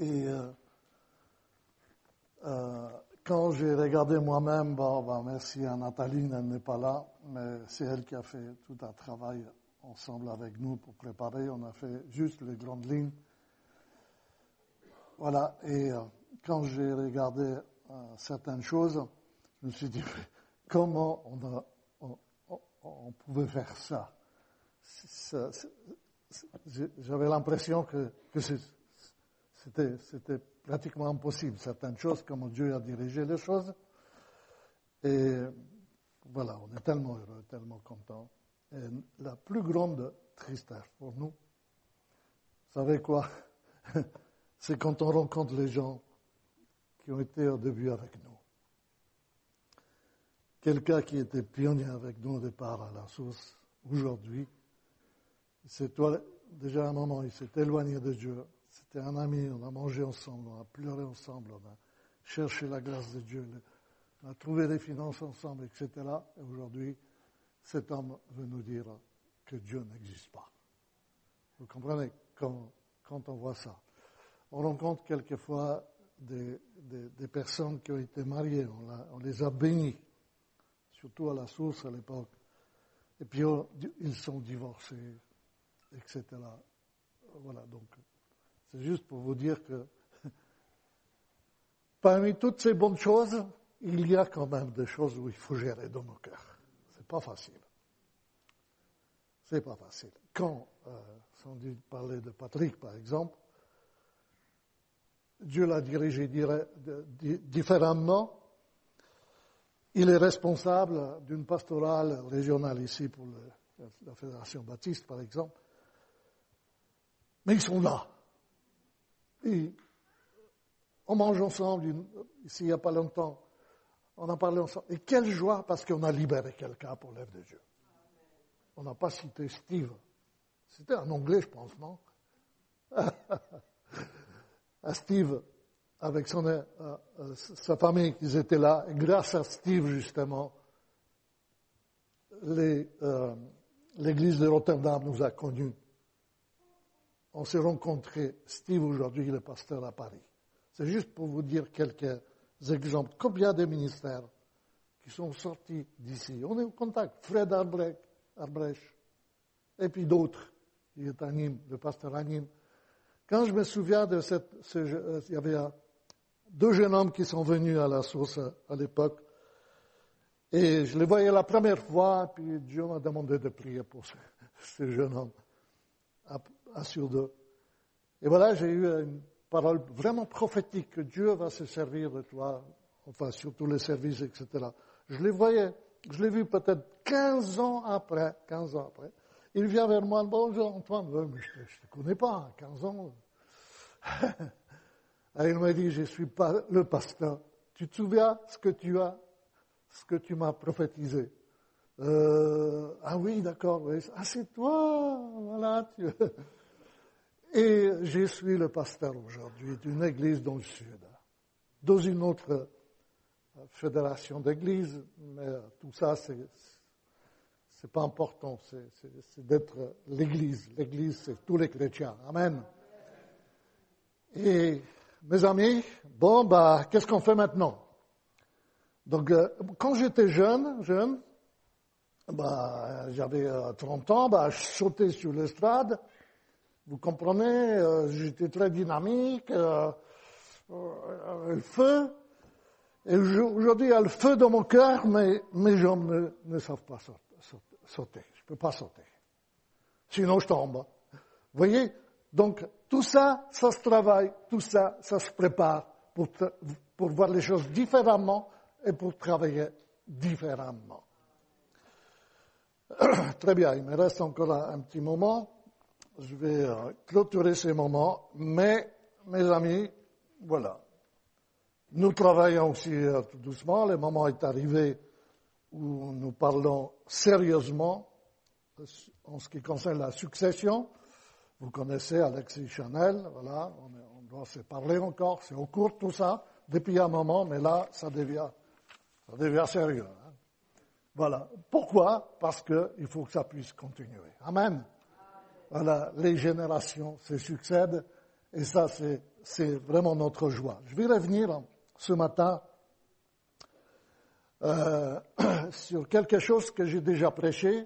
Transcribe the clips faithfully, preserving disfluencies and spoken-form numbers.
Et euh, euh, quand j'ai regardé moi-même, bon, bon, merci à Nathalie, elle n'est pas là, mais c'est elle qui a fait tout un travail ensemble avec nous pour préparer. On a fait juste les grandes lignes. Voilà, et euh, quand j'ai regardé euh, certaines choses, je me suis dit, comment on, a, on, on, on pouvait faire ça, c'est, c'est, c'est, J'avais l'impression que, que c'est, c'était, c'était pratiquement impossible, certaines choses, comment Dieu a dirigé les choses. Et voilà, on est tellement heureux, tellement contents. Et la plus grande tristesse pour nous, vous savez quoi? C'est quand on rencontre les gens qui ont été au début avec nous. Quelqu'un qui était pionnier avec nous au départ à la source, aujourd'hui, c'est toi, déjà à un moment, il s'est éloigné de Dieu. C'était un ami, on a mangé ensemble, on a pleuré ensemble, on a cherché la grâce de Dieu, on a trouvé des finances ensemble, et cetera. Et aujourd'hui, cet homme veut nous dire que Dieu n'existe pas. Vous comprenez, quand, quand on voit ça. On rencontre quelquefois des, des, des personnes qui ont été mariées, on, la, on les a bénis, surtout à la source à l'époque, et puis on, ils sont divorcés, et cetera. Voilà, donc c'est juste pour vous dire que parmi toutes ces bonnes choses, il y a quand même des choses où il faut gérer dans nos cœurs. C'est pas facile. C'est pas facile. Quand, euh, sans dire parler de Patrick par exemple, Dieu l'a dirigé différemment. Il est responsable d'une pastorale régionale ici pour le, la Fédération Baptiste, par exemple. Mais ils sont là. Et on mange ensemble, une, ici il n'y a pas longtemps. On a parlé ensemble. Et quelle joie parce qu'on a libéré quelqu'un pour l'œuvre de Dieu. On n'a pas cité Steve. C'était en anglais, je pense, non? À Steve, avec son, euh, euh, sa famille, ils étaient là. Et grâce à Steve, justement, les, euh, l'église de Rotterdam nous a connus. On s'est rencontrés. Steve, aujourd'hui, il est pasteur à Paris. C'est juste pour vous dire quelques exemples. Combien de ministères qui sont sortis d'ici? On est en contact. Fred Arbrecht, Arbrecht et puis d'autres. Il est à Nîmes, le pasteur à Nîmes. Quand je me souviens de cette, ce, euh, il y avait deux jeunes hommes qui sont venus à la source à, à l'époque, et je les voyais la première fois, puis Dieu m'a demandé de prier pour ce, ces jeunes hommes, à, à sur deux. Et voilà, j'ai eu une parole vraiment prophétique que Dieu va se servir de toi, enfin surtout les services, et cetera. Je les voyais, je l'ai vu peut-être quinze ans après, quinze ans après. Il vient vers moi, bonjour Antoine, mais je ne te, te connais pas, quinze ans. Et il m'a dit, je suis pas le pasteur. Tu te souviens ce que tu as, ce que tu m'as prophétisé? Euh, ah oui, d'accord, oui. Ah c'est toi, voilà. Tu... Et je suis le pasteur aujourd'hui d'une église dans le sud, dans une autre fédération d'églises, mais tout ça c'est C'est pas important, c'est, c'est, c'est d'être l'Église. L'Église, c'est tous les chrétiens. Amen. Et mes amis, bon, bah, qu'est-ce qu'on fait maintenant? Donc, euh, quand j'étais jeune, jeune, bah, j'avais euh, trente ans, bah, je sautais sur l'estrade. Vous comprenez, euh, j'étais très dynamique, euh, euh, le feu. Et aujourd'hui, il y a le feu dans mon cœur, mais mes jambes ne, ne savent pas sauter. sauter. Je ne peux pas sauter. Sinon, je tombe. Vous voyez? Donc, tout ça, ça se travaille, tout ça, ça se prépare pour, te, pour voir les choses différemment et pour travailler différemment. Très bien, il me reste encore un, un petit moment. Je vais euh, clôturer ces moments, mais, mes amis, voilà. Nous travaillons aussi euh, tout doucement. Le moment est arrivé où nous parlons sérieusement en ce qui concerne la succession. Vous connaissez Alexis Chanel, voilà, on, est, on doit se parler encore, c'est au cours tout ça, depuis un moment, mais là, ça devient, ça devient sérieux. Hein. Voilà. Pourquoi? Parce qu'il faut que ça puisse continuer. Amen. Voilà, les générations se succèdent Et ça, c'est, c'est vraiment notre joie. Je vais revenir ce matin euh, sur quelque chose que j'ai déjà prêché.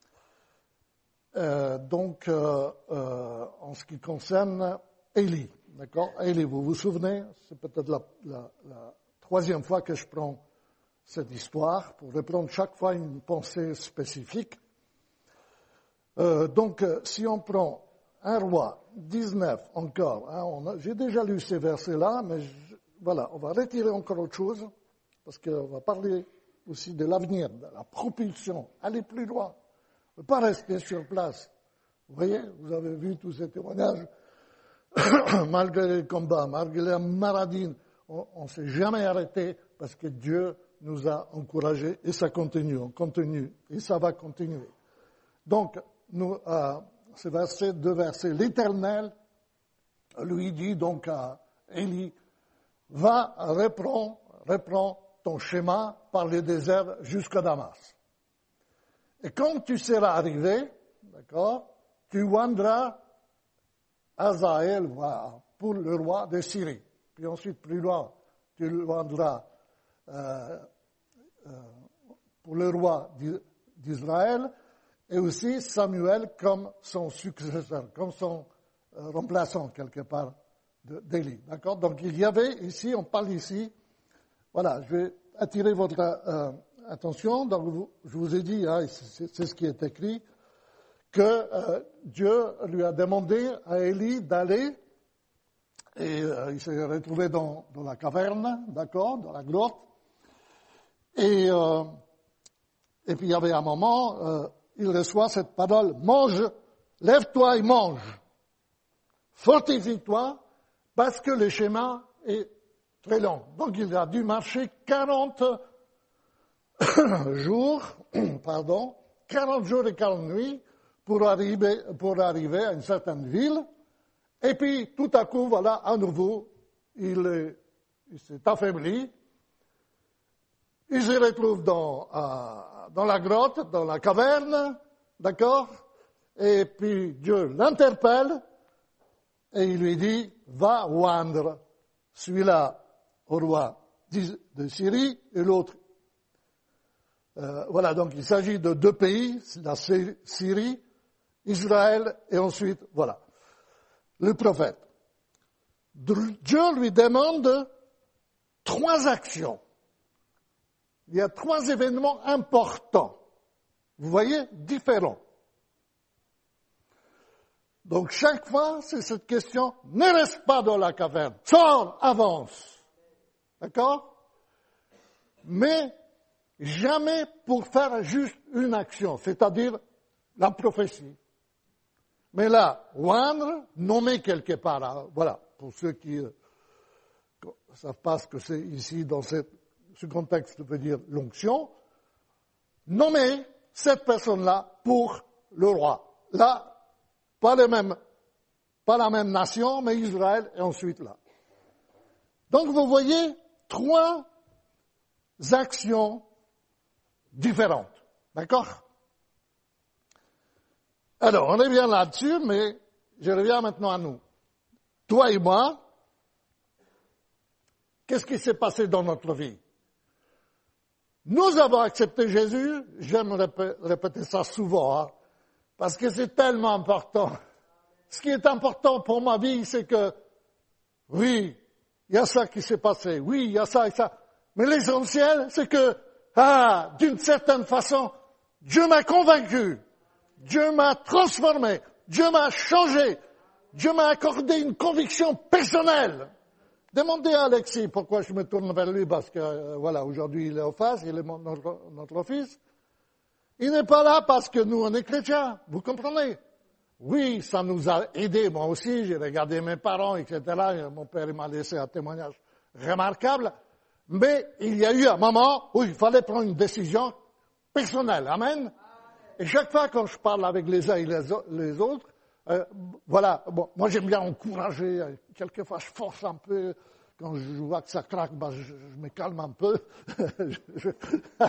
Euh, donc, euh, euh, en ce qui concerne Élie. D'accord? Élie, vous vous souvenez, c'est peut-être la, la, la troisième fois que je prends cette histoire pour reprendre chaque fois une pensée spécifique. Euh, donc, si on prend un roi, dix-neuf encore, hein, on a, j'ai déjà lu ces versets-là, mais je, voilà, on va retirer encore autre chose, parce qu'on va parler aussi de l'avenir, de la propulsion, aller plus loin, ne pas rester sur place. Vous voyez, vous avez vu tous ces témoignages, malgré les combats, malgré les maradines, on ne s'est jamais arrêté, parce que Dieu nous a encouragés, et ça continue, on continue, et ça va continuer. Donc, nous, euh, ce verset, deux versets, l'Éternel lui dit donc à Élie, va, reprends, reprends ton chemin par le désert jusqu'à Damas. Et quand tu seras arrivé, d'accord, tu oindras Hazaël pour le roi de Syrie. Puis ensuite, plus loin, tu oindras euh, euh, pour le roi d'Israël, et aussi Samuel comme son successeur, comme son euh, remplaçant quelque part d'Élie. D'accord? Donc il y avait ici, on parle ici, voilà, je vais attirer votre euh, attention. Donc vous, je vous ai dit, hein, c'est, c'est ce qui est écrit, que euh, Dieu lui a demandé à Élie d'aller, et euh, il s'est retrouvé dans, dans la caverne, d'accord, dans la grotte, et, euh, et puis il y avait un moment, euh, il reçoit cette parole, mange, lève-toi et mange. Fortifie-toi, parce que le chemin est très long. Donc il a dû marcher quarante jours, pardon, quarante jours et quarante nuits pour arriver, pour arriver à une certaine ville. Et puis tout à coup, voilà, à nouveau, il, est, il s'est affaibli. Il se retrouve dans, euh, dans la grotte, dans la caverne, d'accord? Et puis Dieu l'interpelle et il lui dit, va oindre celui-là au roi de Syrie et l'autre. Euh, voilà, donc il s'agit de deux pays, la Syrie, Israël et ensuite, voilà, le prophète. Dieu lui demande trois actions. Il y a trois événements importants, vous voyez, différents. Donc chaque fois, c'est cette question, ne reste pas dans la caverne, sors, avance. D'accord? Mais jamais pour faire juste une action, c'est-à-dire la prophétie. Mais là, oindre, nommer quelque part, hein, voilà, pour ceux qui ne euh, savent pas ce que c'est ici dans cette ce contexte veut dire l'onction, nommer cette personne-là pour le roi. Là, pas, les mêmes, pas la même nation, mais Israël, et ensuite là. Donc vous voyez trois actions différentes. D'accord? Alors, on revient là-dessus, mais je reviens maintenant à nous. Toi et moi, qu'est-ce qui s'est passé dans notre vie? Nous avons accepté Jésus, j'aime répéter ça souvent, hein, parce que c'est tellement important. Ce qui est important pour ma vie, c'est que, oui, il y a ça qui s'est passé, oui, il y a ça et ça, mais l'essentiel, c'est que, ah, d'une certaine façon, Dieu m'a convaincu, Dieu m'a transformé, Dieu m'a changé, Dieu m'a accordé une conviction personnelle. Demandez à Alexis pourquoi je me tourne vers lui, parce que, euh, voilà, aujourd'hui il est en face, il est mon, notre, notre fils. Il n'est pas là parce que nous, on est chrétiens, vous comprenez? Oui, ça nous a aidés, moi aussi, j'ai regardé mes parents, et cetera. Et mon père m'a laissé un témoignage remarquable, mais il y a eu un moment où il fallait prendre une décision personnelle, amen? Et chaque fois quand je parle avec les uns et les, les autres, Euh, voilà, bon, moi j'aime bien encourager, quelquefois je force un peu, quand je vois que ça craque, ben, je, je me calme un peu, je,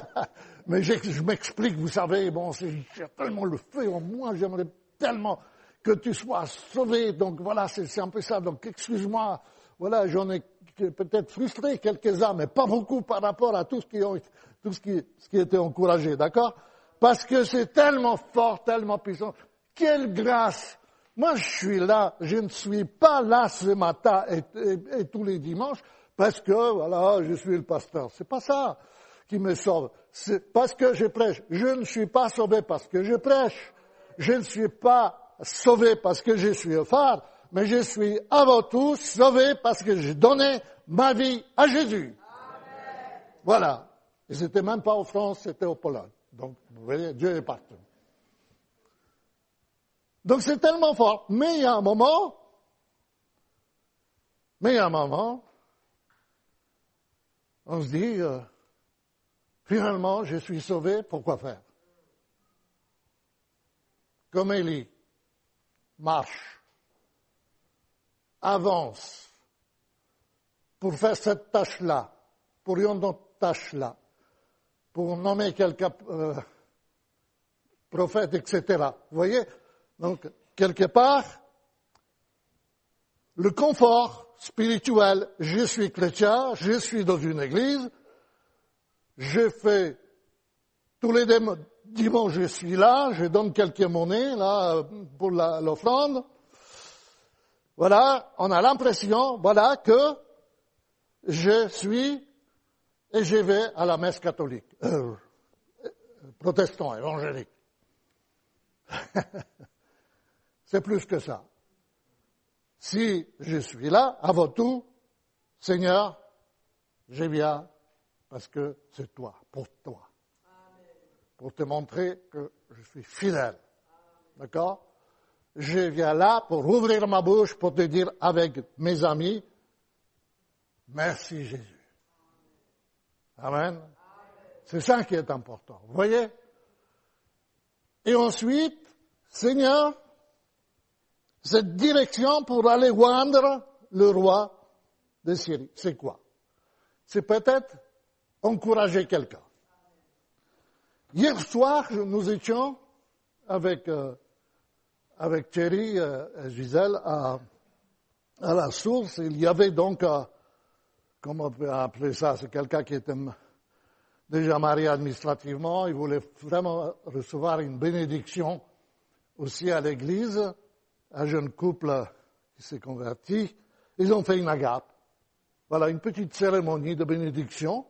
mais je, je m'explique, vous savez, bon, c'est, j'ai tellement le feu en moi, j'aimerais tellement que tu sois sauvé. Donc voilà, c'est, c'est un peu ça. Donc excuse-moi, voilà, j'en ai peut-être frustré quelques-uns, mais pas beaucoup par rapport à tout ce qui, ont, tout ce qui, ce qui était encouragé, d'accord? Parce que c'est tellement fort, tellement puissant. Quelle grâce! Moi, je suis là, je ne suis pas là ce matin et, et, et tous les dimanches parce que, voilà, je suis le pasteur. C'est pas ça qui me sauve. C'est parce que je prêche. Je ne suis pas sauvé parce que je prêche. Je ne suis pas sauvé parce que je suis au phare, mais je suis avant tout sauvé parce que j'ai donné ma vie à Jésus. Amen. Voilà. Et c'était même pas en France, c'était au Pologne. Donc, vous voyez, Dieu est partout. Donc c'est tellement fort. Mais il y a un moment, mais il y a un moment, on se dit, euh, finalement, je suis sauvé, pourquoi faire? Comme Élie, marche, avance, pour faire cette tâche-là, pour une autre tâche-là, pour nommer quelqu'un euh, prophète, et cetera. Vous voyez? Donc, quelque part, le confort spirituel, je suis chrétien, je suis dans une église, je fais tous les dimanches, je suis là, je donne quelques monnaies là pour la, l'offrande. Voilà, on a l'impression, voilà, que je suis et je vais à la messe catholique, euh, protestant, évangélique. C'est plus que ça. Si je suis là, avant tout, Seigneur, je viens parce que c'est toi, pour toi. Amen. Pour te montrer que je suis fidèle. Amen. D'accord? Je viens là pour ouvrir ma bouche, pour te dire avec mes amis, merci Jésus. Amen. Amen. C'est ça qui est important. Vous voyez? Et ensuite, Seigneur, cette direction pour aller joindre le roi de Syrie, c'est quoi? C'est peut-être encourager quelqu'un. Hier soir, nous étions avec, euh, avec Thierry euh, et Gisèle à, à la source. Il y avait donc, euh, comment on peut appeler ça, c'est quelqu'un qui était déjà marié administrativement. Il voulait vraiment recevoir une bénédiction aussi à l'église. Un jeune couple qui s'est converti, ils ont fait une agape. Voilà, une petite cérémonie de bénédiction.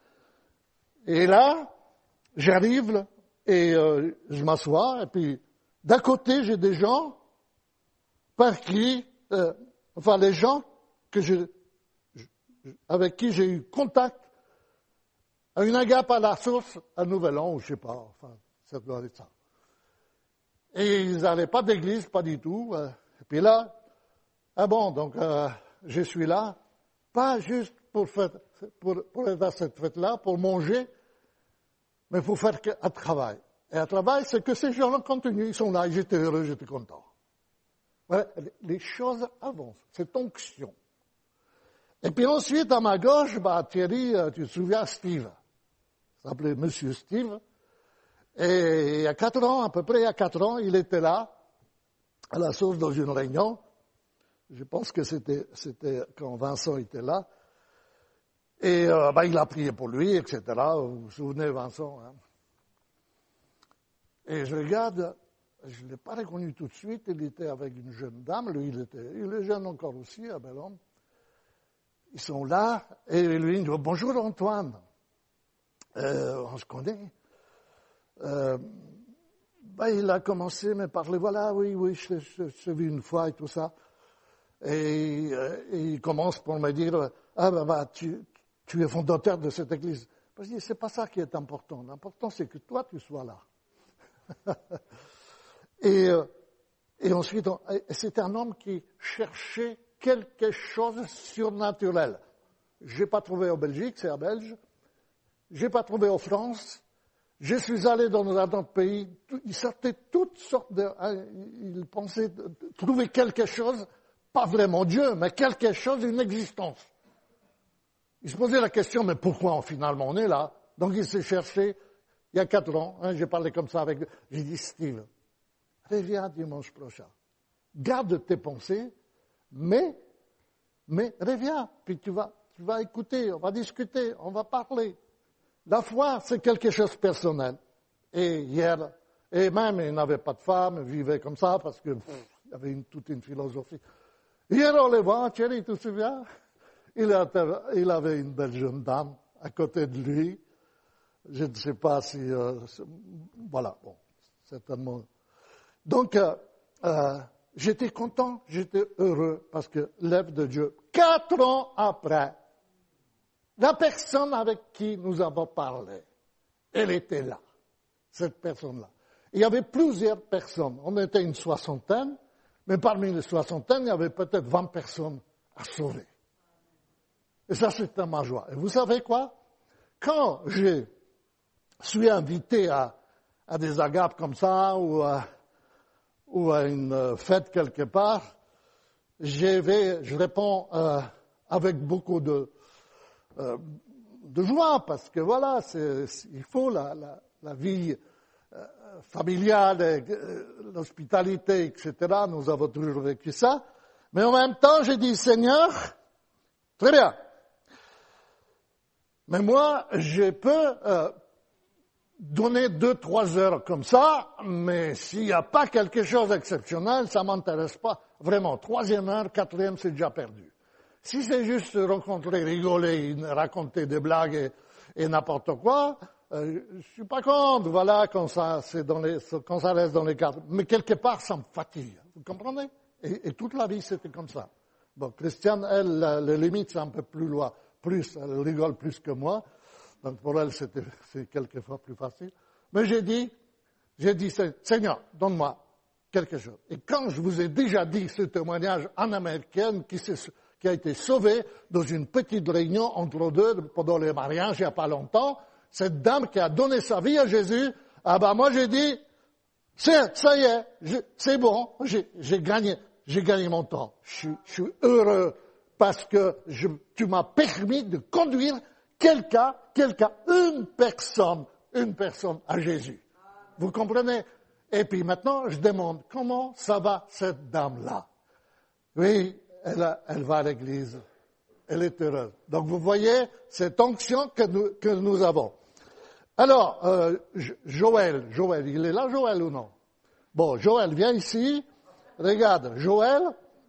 Et là, j'arrive et euh, je m'assois, et puis d'à côté, j'ai des gens par qui, euh, enfin les gens que je, je, avec qui j'ai eu contact à une agape à la source, à Nouvel An, ou je sais pas, enfin, ça doit être ça. Et ils n'avaient pas d'église, pas du tout. Et puis là, ah bon, donc euh, je suis là, pas juste pour, faire, pour, pour être à cette fête-là, pour manger, mais pour faire un travail. Et un travail, c'est que ces gens-là continuent, ils sont là, j'étais heureux, j'étais content. Voilà, les choses avancent, c'est onction. Et puis ensuite, à ma gauche, bah, Thierry, tu te souviens, Steve. Il s'appelait Monsieur Steve. Et il y a quatre ans, à peu près il y a quatre ans, il était là, à la source dans une réunion. Je pense que c'était, c'était quand Vincent était là. Et euh, ben, il a prié pour lui, et cetera. Vous vous souvenez, Vincent, hein? Et je regarde, je ne l'ai pas reconnu tout de suite, il était avec une jeune dame, lui il était, il est jeune encore aussi, un bel homme. Ils sont là, et lui il dit, bonjour Antoine, euh, on se connaît. Euh, ben, il a commencé à me parler, voilà, oui, oui, je, je, je vu une fois et tout ça. Et, euh, et il commence pour me dire, ah ben, ben tu, tu es fondateur de cette église. Je dis, c'est pas ça qui est important. L'important, c'est que toi, tu sois là. et, euh, et ensuite, on, c'était un homme qui cherchait quelque chose de surnaturel. J'ai pas trouvé en Belgique, c'est un Belge. J'ai pas trouvé en France. Je suis allé dans un autre pays, il sortait toutes sortes de... Il pensait trouver quelque chose, pas vraiment Dieu, mais quelque chose, une existence. Il se posait la question, mais pourquoi finalement on est là? Donc il s'est cherché, il y a quatre ans, hein, j'ai parlé comme ça avec lui, j'ai dit, Steve, reviens dimanche prochain. garde tes pensées, mais, mais reviens, puis tu vas, tu vas écouter, on va discuter, on va parler. La foi, c'est quelque chose de personnel. Et hier, et même, il n'avait pas de femme, il vivait comme ça, parce que pff, il y avait une, toute une philosophie. Hier, on les voit, Thierry, tu te souviens? Il, il avait une belle jeune dame à côté de lui. Je ne sais pas si... Euh, voilà, bon, certainement. Donc, euh, euh, j'étais content, j'étais heureux, parce que l'œuvre de Dieu, quatre ans après, la personne avec qui nous avons parlé, elle était là, cette personne-là. Il y avait plusieurs personnes, on était une soixantaine, mais parmi les soixantaines, il y avait peut-être vingt personnes à sauver. Et ça, c'était ma joie. Et vous savez quoi? Quand je suis invité à, à des agapes comme ça, ou à, ou à une fête quelque part, je, vais, je réponds euh, avec beaucoup de, euh, de joie, parce que voilà, c'est, c'est, il faut la, la, la vie euh, familiale, euh, l'hospitalité, et cetera. Nous avons toujours vécu ça. Mais en même temps, j'ai dit, Seigneur, très bien. Mais moi, je peux euh, donner deux, trois heures comme ça, mais s'il n'y a pas quelque chose d'exceptionnel, ça ne m'intéresse pas. Vraiment, troisième heure, quatrième, c'est déjà perdu. Si c'est juste rencontrer, rigoler, raconter des blagues et, et n'importe quoi, euh, je suis pas contre, voilà, quand ça, c'est dans les, quand ça reste dans les cadres. Mais quelque part, ça me fatigue. Vous comprenez? Et, et toute la vie, c'était comme ça. Bon, Christiane, elle, les limites, c'est un peu plus loin. Plus, elle rigole plus que moi, donc pour elle c'était, c'est quelquefois plus facile. Mais j'ai dit, j'ai dit, Seigneur, donne-moi quelque chose. Et quand je vous ai déjà dit ce témoignage en américaine qui, qui a été sauvé dans une petite réunion entre deux pendant le mariage il n'y a pas longtemps, cette dame qui a donné sa vie à Jésus, ah ben moi j'ai dit, c'est, ça y est, je, c'est bon, j'ai, j'ai gagné, j'ai gagné mon temps, je, je suis heureux. Parce que je, tu m'as permis de conduire quelqu'un, quelqu'un, une personne, une personne à Jésus. Vous comprenez? Et puis maintenant, je demande, comment ça va cette dame-là? Oui, elle, a, elle va à l'église. Elle est heureuse. Donc vous voyez cette onction que nous, que nous avons. Alors, euh, Joël, Joël, il est là, Joël ou non? Bon, Joël, viens ici. Regarde, Joël.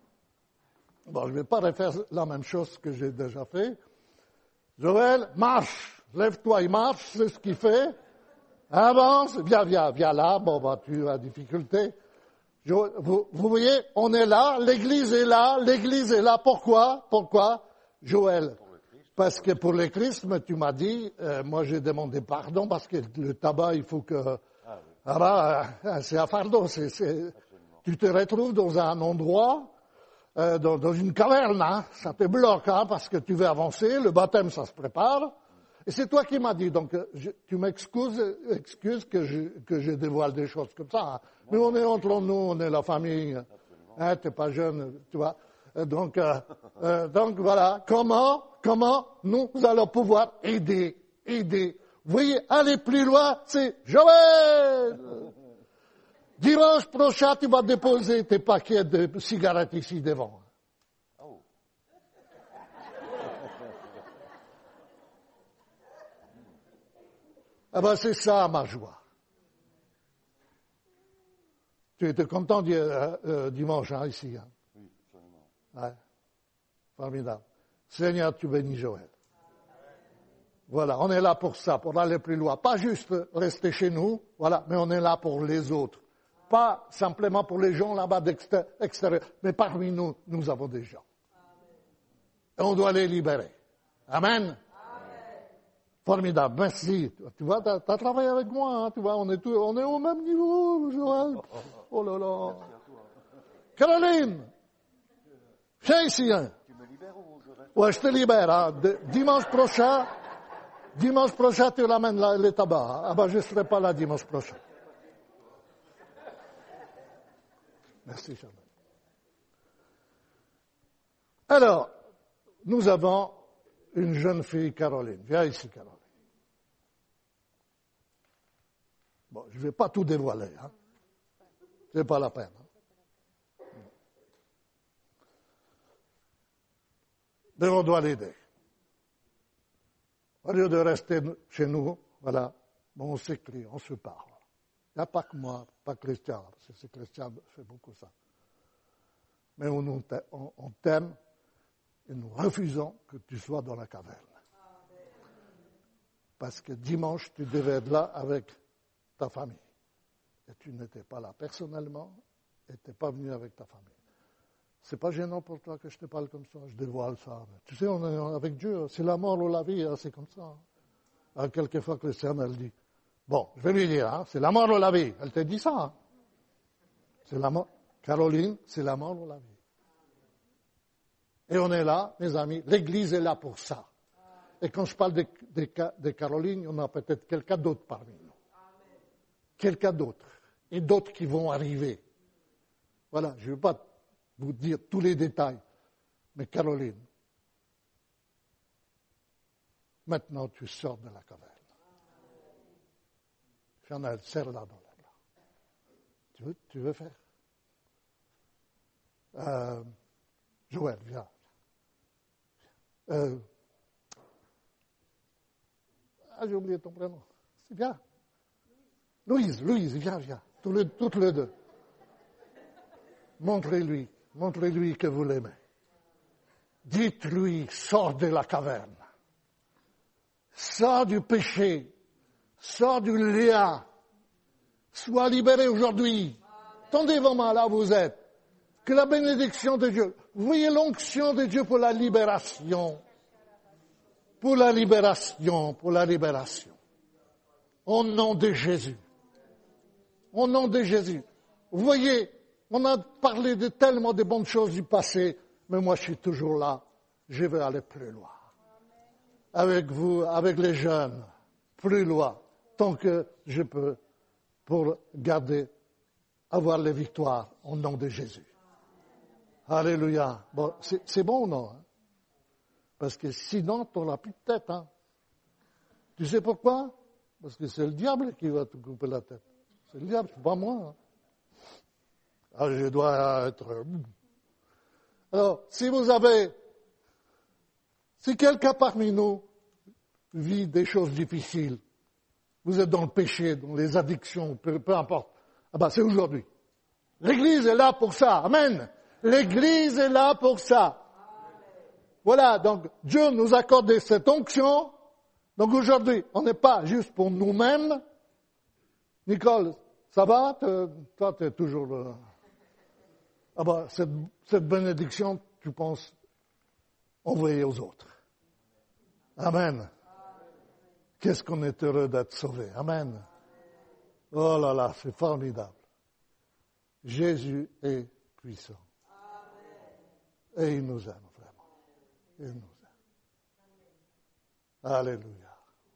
Bon, je ne vais pas refaire la même chose que j'ai déjà fait. Joël, marche, lève-toi et marche, c'est ce qu'il fait. Avance, viens, viens, viens là, bon, bah, tu as difficulté. Je, vous, vous voyez, on est là, l'église est là, l'église est là, pourquoi? Pourquoi? Joël, parce que pour le Christ, tu m'as dit, euh, moi j'ai demandé pardon parce que le tabac, il faut que... Ah, oui. Ah bah, c'est un fardeau, c'est, c'est, tu te retrouves dans un endroit... Euh, dans, dans une caverne, hein, ça te bloque, hein, parce que tu veux avancer, le baptême, ça se prépare. Et c'est toi qui m'as dit, donc je, tu m'excuses excuse que, je, que je dévoile des choses comme ça. Hein. Mais on est entre nous, on est la famille. Hein, t'es pas jeune, tu vois. Donc, euh, euh, donc voilà, comment, comment nous allons pouvoir aider, aider. Vous voyez, aller plus loin, c'est Joël. Dimanche prochain, tu vas déposer tes paquets de cigarettes ici devant. Oh. Ah ben c'est ça ma joie. Tu étais content du, euh, euh, dimanche hein, ici. Hein? Oui, absolument. Ouais. Formidable. Seigneur, tu bénis Joël. Voilà, on est là pour ça, pour aller plus loin. Pas juste rester chez nous, voilà, mais on est là pour les autres. Pas simplement pour les gens là-bas d'extérieur, mais parmi nous, nous avons des gens. Et on doit les libérer. Amen. Amen. Formidable, merci. Tu vois, tu as, as travaillé avec moi, hein, tu vois, on est, tout, on est au même niveau, Joël. Oh là là. Caroline, viens ici. Hein. Tu me libères ou je reste? Ouais, je te libère. Hein. De, dimanche prochain, dimanche prochain, tu ramènes la, les tabacs. Ah ben, je ne serai pas là dimanche prochain. Merci, Charles. Alors, nous avons une jeune fille, Caroline. Viens ici, Caroline. Bon, je ne vais pas tout dévoiler. Hein. Ce n'est pas la peine. Hein. Mais on doit l'aider. Au lieu de rester chez nous, voilà, bon, on s'écrit, on se parle. Il n'y a pas que moi, pas Christian, parce que c'est Christian qui fait beaucoup ça. Mais on, on, on t'aime et nous refusons que tu sois dans la caverne. Parce que dimanche, tu devais être là avec ta famille. Et tu n'étais pas là personnellement, et tu n'es pas venu avec ta famille. C'est pas gênant pour toi que je te parle comme ça, je dévoile ça. Tu sais, on est avec Dieu, c'est la mort ou la vie, hein, c'est comme ça. Alors, quelquefois, Christiane, elle dit, bon, je vais lui dire, hein, c'est la mort ou la vie. Elle te dit ça. Hein. C'est la mort. Caroline, c'est la mort ou la vie. Et on est là, mes amis, l'Église est là pour ça. Et quand je parle de, de, de Caroline, on a peut-être quelqu'un d'autre parmi nous. Quelqu'un d'autre. Et d'autres qui vont arriver. Voilà, je ne veux pas vous dire tous les détails. Mais Caroline, maintenant tu sors de la caverne. Chanel, serre-la dans les bras. Tu veux, tu veux faire euh, Joël, viens. Euh, ah, j'ai oublié ton prénom. C'est bien. Louise, Louise, viens, viens. Tous les, toutes les deux. Montrez-lui, montrez-lui que vous l'aimez. Dites-lui, sors de la caverne. Sors du péché. Sors du lien. Sois libéré aujourd'hui. Tendez vos mains là où vous êtes. Que la bénédiction de Dieu, vous voyez l'onction de Dieu pour la libération. Pour la libération, pour la libération. Au nom de Jésus. Au nom de Jésus. Vous voyez, on a parlé de tellement de bonnes choses du passé, mais moi je suis toujours là. Je veux aller plus loin. Avec vous, avec les jeunes, plus loin, tant que je peux, pour garder, avoir les victoires au nom de Jésus. Alléluia. Bon, c'est, c'est bon ou non? Hein? Parce que sinon, tu n'auras plus de tête. Hein? Tu sais pourquoi? Parce que c'est le diable qui va te couper la tête. C'est le diable, c'est pas moi. Hein? Ah, je dois être... Alors, si vous avez... Si quelqu'un parmi nous vit des choses difficiles, vous êtes dans le péché, dans les addictions, peu, peu importe, ah ben c'est aujourd'hui. L'Église est là pour ça. Amen. L'Église est là pour ça. Voilà, donc Dieu nous a accordé cette onction. Donc aujourd'hui, on n'est pas juste pour nous-mêmes. Nicole, ça va? Toi, tu es toujours... Euh... Ah ben, cette, cette bénédiction, tu penses envoyer aux autres. Amen. Qu'est-ce qu'on est heureux d'être sauvés. Amen. Oh là là, c'est formidable. Jésus est puissant. Et il nous aime vraiment. Il nous aime. Alléluia.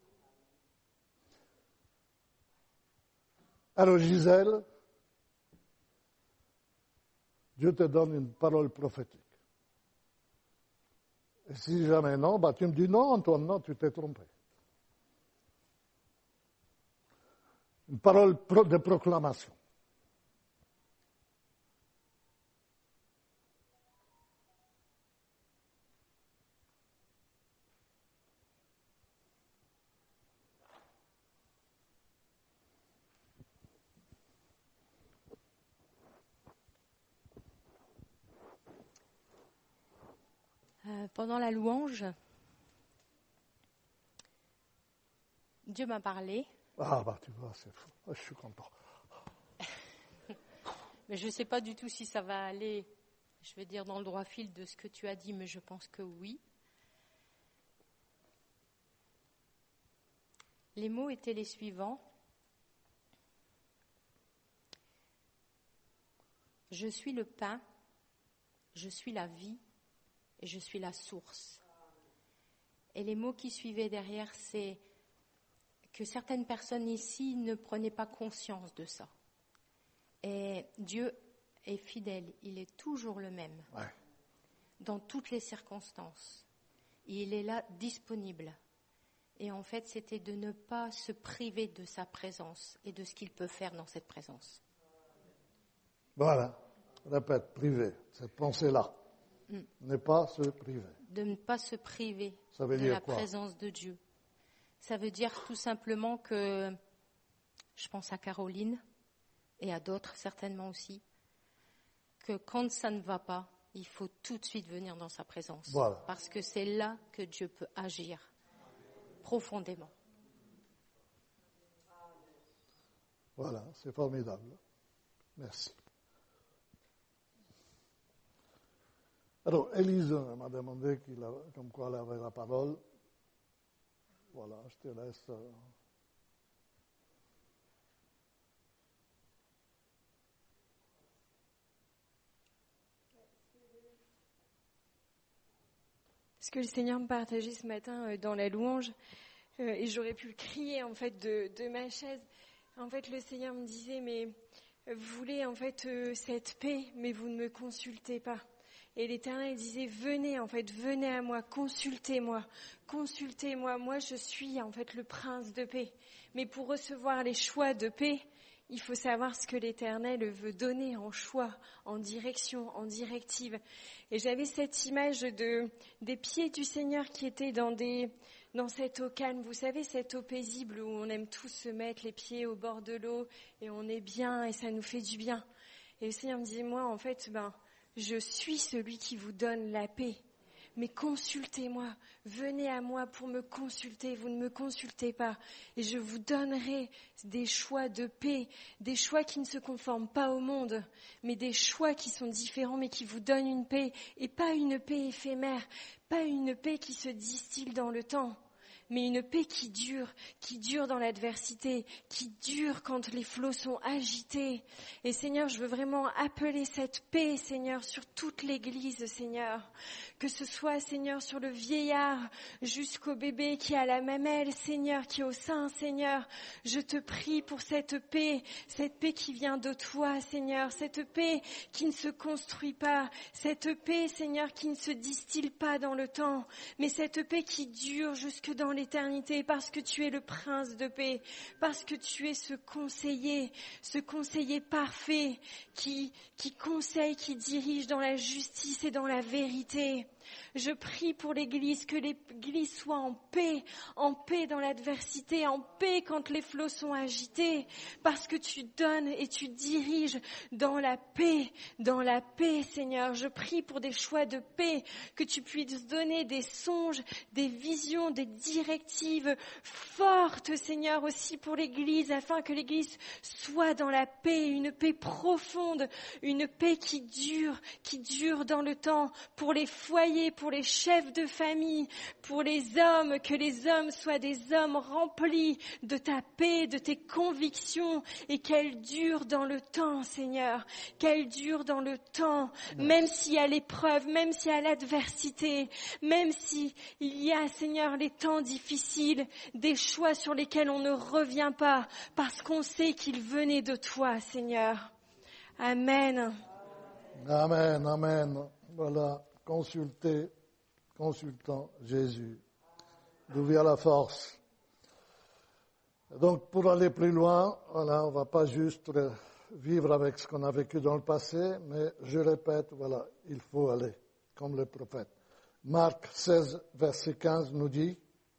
Alors Gisèle, Dieu te donne une parole prophétique. Et si jamais non, bah tu me dis non, Antoine, non, tu t'es trompé. Une parole de proclamation. Euh, pendant la louange, Dieu m'a parlé. Ah bah tu vois, c'est fou. Je suis content. Mais je ne sais pas du tout si ça va aller, je vais dire, dans le droit fil de ce que tu as dit, mais je pense que oui. Les mots étaient les suivants. Je suis le pain, je suis la vie et je suis la source. Et les mots qui suivaient derrière, c'est que certaines personnes ici ne prenaient pas conscience de ça. Et Dieu est fidèle, il est toujours le même, Ouais. Dans toutes les circonstances. Il est là, disponible. Et en fait, c'était de ne pas se priver de sa présence et de ce qu'il peut faire dans cette présence. Voilà. Répète, privé, cette pensée-là. Mm. Ne pas se priver. De ne pas se priver Ça veut de dire la quoi? présence de Dieu. Ça veut dire tout simplement que, je pense à Caroline et à d'autres certainement aussi, que quand ça ne va pas, il faut tout de suite venir dans sa présence. Voilà. Parce que c'est là que Dieu peut agir profondément. Voilà, c'est formidable. Merci. Alors, Élise m'a demandé qu'il a, comme quoi elle avait la parole. Voilà, je te laisse. Ce que le Seigneur me partageait ce matin dans la louange, euh, et j'aurais pu le crier en fait de, de ma chaise. En fait, le Seigneur me disait, mais vous voulez en fait euh, cette paix, mais vous ne me consultez pas. Et l'Éternel disait, venez en fait, venez à moi, consultez-moi, consultez-moi. Moi, je suis en fait le prince de paix. Mais pour recevoir les choix de paix, il faut savoir ce que l'Éternel veut donner en choix, en direction, en directive. Et j'avais cette image de des pieds du Seigneur qui étaient dans des dans cette eau calme. Vous savez, cette eau paisible où on aime tous se mettre les pieds au bord de l'eau et on est bien et ça nous fait du bien. Et le Seigneur me disait, moi, en fait, ben, je suis celui qui vous donne la paix. Mais consultez-moi, venez à moi pour me consulter, vous ne me consultez pas. Et je vous donnerai des choix de paix, des choix qui ne se conforment pas au monde, mais des choix qui sont différents, mais qui vous donnent une paix. Et pas une paix éphémère, pas une paix qui se distille dans le temps, mais une paix qui dure, qui dure dans l'adversité, qui dure quand les flots sont agités. Et Seigneur, je veux vraiment appeler cette paix, Seigneur, sur toute l'Église, Seigneur. Que ce soit, Seigneur, sur le vieillard jusqu'au bébé qui est à la mamelle, Seigneur, qui est au sein, Seigneur. Je te prie pour cette paix, cette paix qui vient de toi, Seigneur, cette paix qui ne se construit pas, cette paix, Seigneur, qui ne se distille pas dans le temps, mais cette paix qui dure jusque dans l'éternité, parce que tu es le prince de paix, parce que tu es ce conseiller, ce conseiller parfait qui, qui conseille, qui dirige dans la justice et dans la vérité. Je prie pour l'Église, que l'Église soit en paix, en paix dans l'adversité, en paix quand les flots sont agités, parce que tu donnes et tu diriges dans la paix, dans la paix, Seigneur. Je prie pour des choix de paix, que tu puisses donner des songes, des visions, des directives fortes, Seigneur, aussi pour l'Église, afin que l'Église soit dans la paix, une paix profonde, une paix qui dure, qui dure dans le temps, pour les foyers, pour les chefs de famille, pour les hommes, que les hommes soient des hommes remplis de ta paix, de tes convictions, et qu'elles durent dans le temps, Seigneur, qu'elles durent dans le temps, même s'il y a l'épreuve, même s'il y a l'adversité, même s'il y a, Seigneur, les temps difficiles, des choix sur lesquels on ne revient pas, parce qu'on sait qu'ils venaient de toi, Seigneur. Amen. Amen, amen. Voilà. Consultez, consultant Jésus, d'où vient la force. Donc, pour aller plus loin, voilà, on ne va pas juste vivre avec ce qu'on a vécu dans le passé, mais je répète, voilà, il faut aller, comme le prophète. Marc seize, verset quinze nous dit,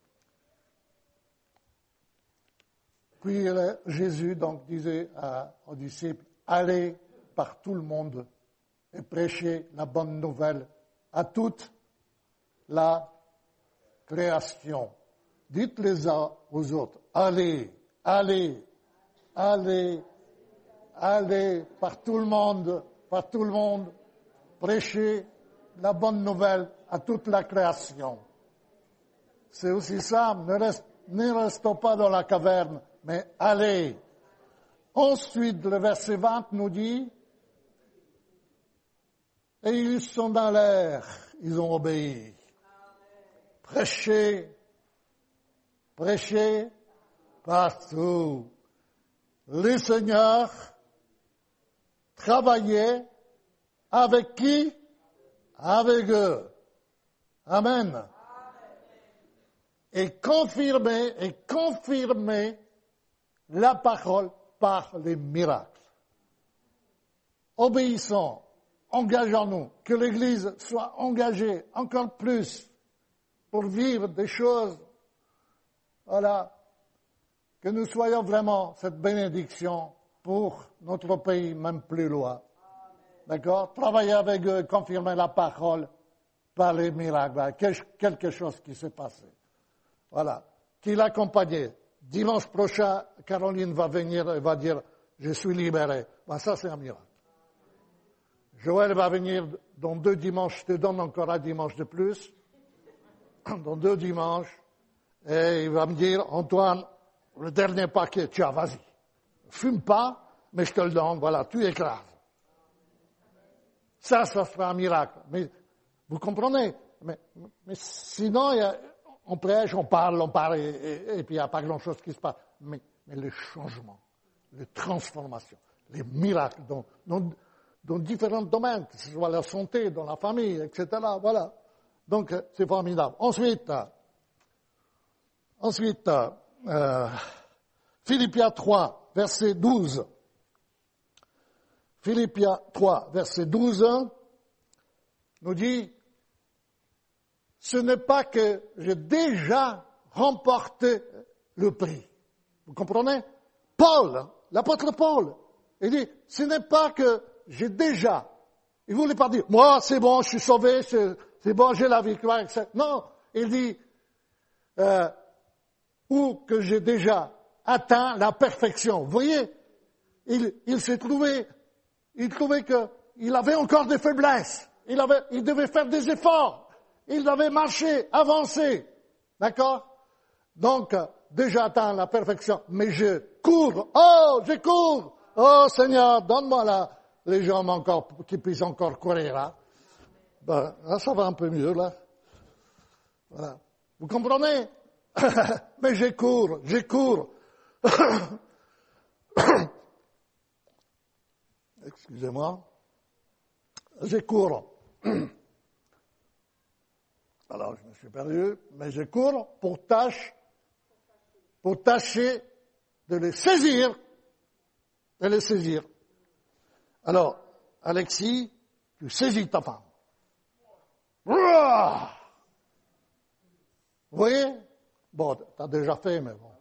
puis Jésus donc disait à, aux disciples, allez par tout le monde et prêchez la bonne nouvelle à toute la création. Dites les uns aux autres, allez, allez, allez, allez, par tout le monde, par tout le monde, prêchez la bonne nouvelle à toute la création. C'est aussi ça, ne, reste, ne restons pas dans la caverne, mais allez. Ensuite, le verset vingt nous dit, et ils sont dans l'air, ils ont obéi. Prêchez, prêchez partout. Le Seigneur travaillait avec qui? Avec eux. Amen. Et confirmer, et confirmer la parole par les miracles. Obéissant, engageons-nous, que l'Église soit engagée encore plus pour vivre des choses, voilà, que nous soyons vraiment cette bénédiction pour notre pays, même plus loin. D'accord? Travailler avec eux, confirmer la parole par les miracles, quelque chose qui s'est passé. Voilà. Qui l'accompagnait. Dimanche prochain, Caroline va venir et va dire, je suis libéré. Ben, ça, c'est un miracle. Joël va venir dans deux dimanches, je te donne encore un dimanche de plus, dans deux dimanches, et il va me dire, Antoine, le dernier paquet, tiens, vas-y. Fume pas, mais je te le donne, voilà, tu écrases. Ça, ça sera un miracle. Mais, vous comprenez? Mais, mais sinon, il y a, on prêche, on parle, on parle, et, et, et puis il n'y a pas grand-chose qui se passe. Mais, mais le changement, les transformations, les miracles dans, dans, dans différents domaines, que ce soit la santé, dans la famille, et cetera. Voilà. Donc, c'est formidable. Ensuite, ensuite, euh, Philippiens trois, verset douze. Philippiens trois, verset douze, nous dit, ce n'est pas que j'ai déjà remporté le prix. Vous comprenez? Paul, l'apôtre Paul, il dit, ce n'est pas que j'ai déjà. Il ne voulait pas dire, moi, c'est bon, je suis sauvé, c'est, c'est bon, j'ai la victoire, et cetera. Non, il dit, euh, ou que j'ai déjà atteint la perfection. Vous voyez, il, il s'est trouvé, il trouvait qu'il avait encore des faiblesses. Il avait, il devait faire des efforts. Il devait marcher, avancer. D'accord? Donc, déjà atteint la perfection. Mais je cours. Oh, je cours. Oh, Seigneur, donne-moi là les jambes encore, qui puissent encore courir, là. Ben, là, ça va un peu mieux, là. Voilà. Vous comprenez? Mais je cours, je cours. Excusez-moi. Je cours. Alors, je me suis perdu, mais je cours pour tâche, pour tâcher de les saisir, de les saisir. Alors, Alexis, tu saisis ta femme. Vous voyez? Bon, t'as déjà fait, mais bon.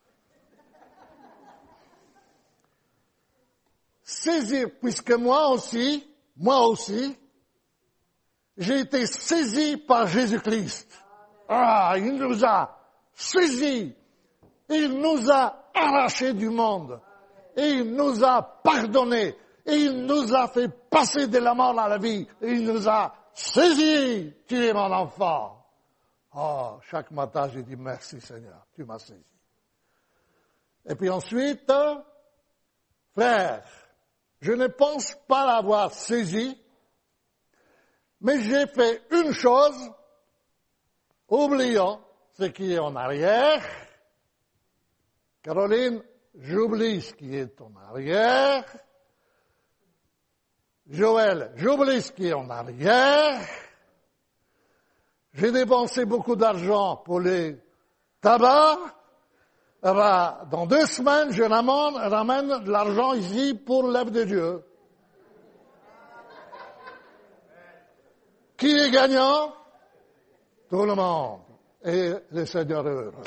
Saisir, puisque moi aussi, moi aussi, j'ai été saisi par Jésus-Christ. Ah, il nous a saisis. Il nous a arrachés du monde. Et il nous a pardonnés. Et il nous a fait passer de la mort à la vie. Et il nous a saisis. Tu es mon enfant. Oh, chaque matin, j'ai dit merci Seigneur, tu m'as saisi. Et puis ensuite, frère, je ne pense pas l'avoir saisi, mais j'ai fait une chose, oubliant ce qui est en arrière. Caroline, j'oublie ce qui est en arrière. Joël, j'oublie ce qui est en arrière. J'ai dépensé beaucoup d'argent pour les tabacs. Ben, dans deux semaines, je ramène, ramène de l'argent ici pour l'œuvre de Dieu. Qui est gagnant? Tout le monde. Et le Seigneur est heureux.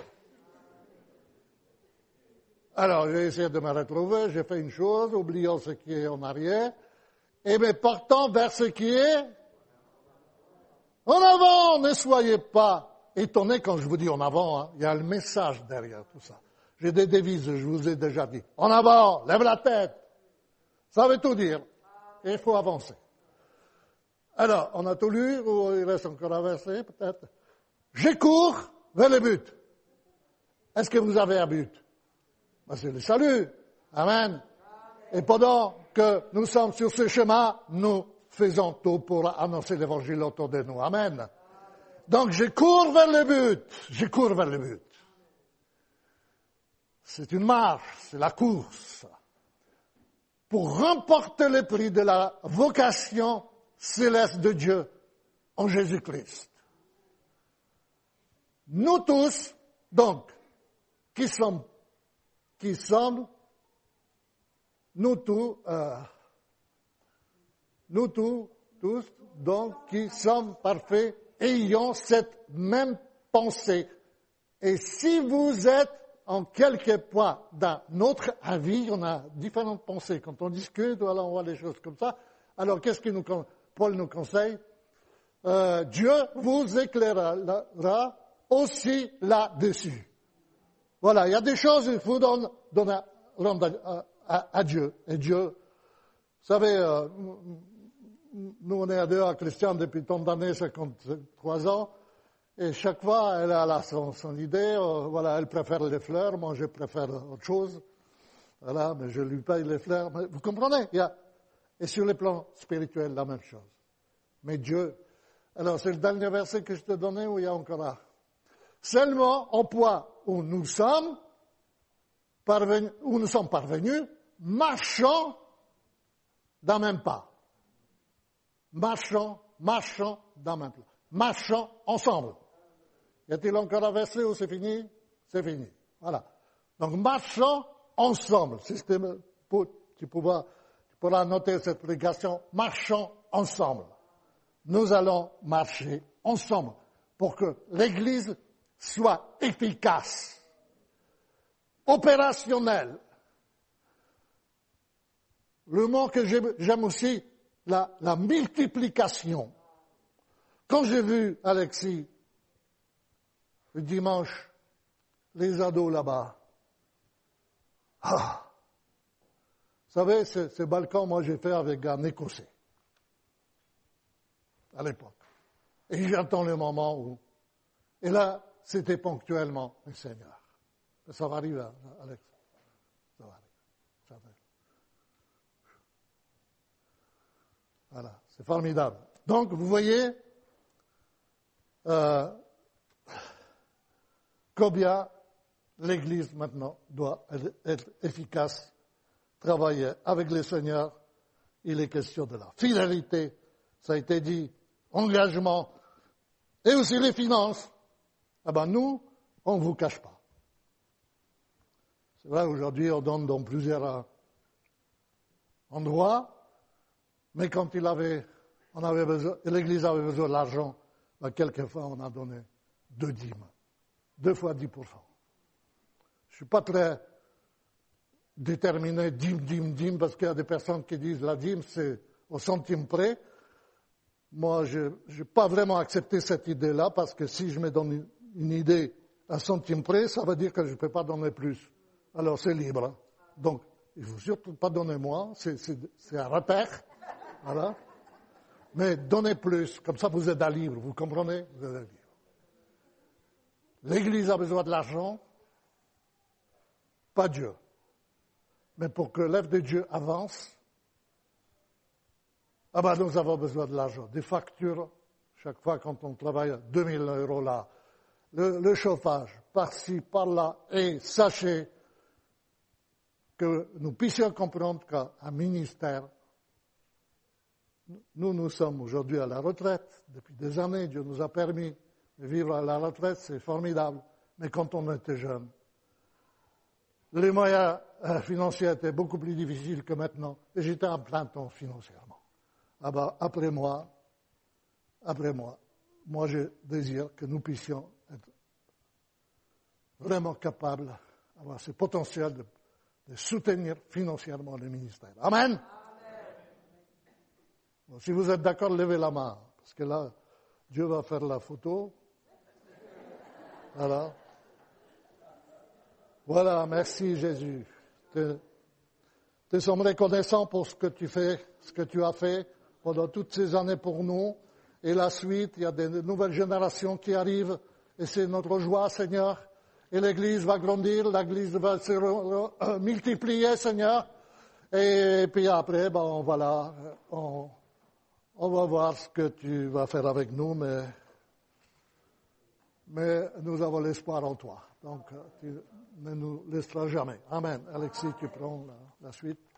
Alors, j'ai essayé de me retrouver, j'ai fait une chose, oubliant ce qui est en arrière, et me portant vers ce qui est en avant. Ne soyez pas étonnés quand je vous dis en avant, hein. Il y a le message derrière tout ça. J'ai des devises, je vous ai déjà dit. En avant, lève la tête. Ça veut tout dire. Et il faut avancer. Alors, on a tout lu, ou il reste encore un verset, peut-être. Je cours vers le but. Est-ce que vous avez un but? Ben, c'est le salut. Amen. Et pendant que nous sommes sur ce chemin, nous faisons tout pour annoncer l'évangile autour de nous. Amen. Donc, je cours vers le but. Je cours vers le but. C'est une marche, c'est la course. Pour remporter le prix de la vocation céleste de Dieu en Jésus-Christ. Nous tous, donc, qui sommes, qui sommes, nous tous, euh, nous tous, tous, donc, qui sommes parfaits, ayons cette même pensée. Et si vous êtes en quelque point dans notre avis, on a différentes pensées. Quand on discute, voilà, on voit les choses comme ça. Alors, qu'est-ce que nous, Paul nous conseille? Euh, Dieu vous éclairera aussi là-dessus. Voilà, il y a des choses qu'il faut donner, donner, rendre à, à, à Dieu. Et Dieu, vous savez, euh, nous on est à deux à Christian depuis tant d'années, cinquante-trois ans, et chaque fois elle a son, son idée, euh, voilà, elle préfère les fleurs, moi je préfère autre chose, voilà, mais je lui paye les fleurs. Mais vous comprenez? Il y a, et sur le plan spirituel, la même chose. Mais Dieu, alors c'est le dernier verset que je te donnais où il y a encore là. Seulement au point où nous sommes parvenus, où nous sommes parvenus, marchons d'un même pas. Marchons, marchons d'un même pas. Marchons ensemble. Y a-t-il encore un verset où c'est fini? C'est fini. Voilà. Donc marchons ensemble. Si c'était pour, tu pourras, tu pourras noter cette prédication. Marchons ensemble. Nous allons marcher ensemble pour que l'Église soit efficace, opérationnelle. Le mot que j'aime aussi, la, la multiplication. Quand j'ai vu Alexis, le dimanche, les ados là-bas, ah, vous savez, ce, ce balcon, moi j'ai fait avec un Écossais, à l'époque. Et j'attends le moment où, et là, c'était ponctuellement le Seigneur. Ça va arriver, Alex. Ça va arriver. Ça va arriver. Voilà, c'est formidable. Donc, vous voyez euh, combien l'Église maintenant doit être efficace, travailler avec le Seigneur. Il est question de la fidélité, ça a été dit, engagement, et aussi les finances. Ah ben nous, on ne vous cache pas. C'est vrai, aujourd'hui, on donne dans plusieurs endroits, mais quand il avait, on avait besoin, l'Église avait besoin de l'argent, ben quelquefois on a donné deux dîmes, deux fois dix pour cent. Je ne suis pas très déterminé dîme, dîme, dîme, parce qu'il y a des personnes qui disent la dîme, c'est au centime près. Moi, je n'ai pas vraiment accepté cette idée-là, parce que si je me donne une, une idée à centime près, ça veut dire que je ne peux pas donner plus. Alors, c'est libre. Donc, il ne faut surtout pas donner moins, c'est, c'est, c'est un repère. Voilà. Mais donnez plus, comme ça vous êtes à libre, vous comprenez? Vous êtes à libre. L'Église a besoin de l'argent, pas Dieu. Mais pour que l'œuvre de Dieu avance, ah ben nous avons besoin de l'argent, des factures, chaque fois quand on travaille, deux mille euros là, le, le chauffage, par-ci, par-là, et sachez que nous puissions comprendre qu'un ministère, nous, nous sommes aujourd'hui à la retraite, depuis des années, Dieu nous a permis de vivre à la retraite, c'est formidable, mais quand on était jeune, les moyens euh, financiers étaient beaucoup plus difficiles que maintenant, et j'étais en plein temps financièrement. Ah ben, après moi, après moi, moi je désire que nous puissions être vraiment capables d'avoir ce potentiel de, de soutenir financièrement le ministère. Amen. Amen. Bon, si vous êtes d'accord, levez la main, parce que là, Dieu va faire la photo. Voilà. Voilà, merci Jésus. Te, te sommes reconnaissants pour ce que tu fais, ce que tu as fait pendant toutes ces années pour nous. Et la suite, il y a des nouvelles générations qui arrivent. Et c'est notre joie, Seigneur. Et l'Église va grandir, l'Église va se multiplier, Seigneur. Et puis après, ben voilà, on, on va voir ce que tu vas faire avec nous, mais, mais nous avons l'espoir en toi. Donc, tu ne nous laisseras jamais. Amen. Alexis, tu prends la, la suite.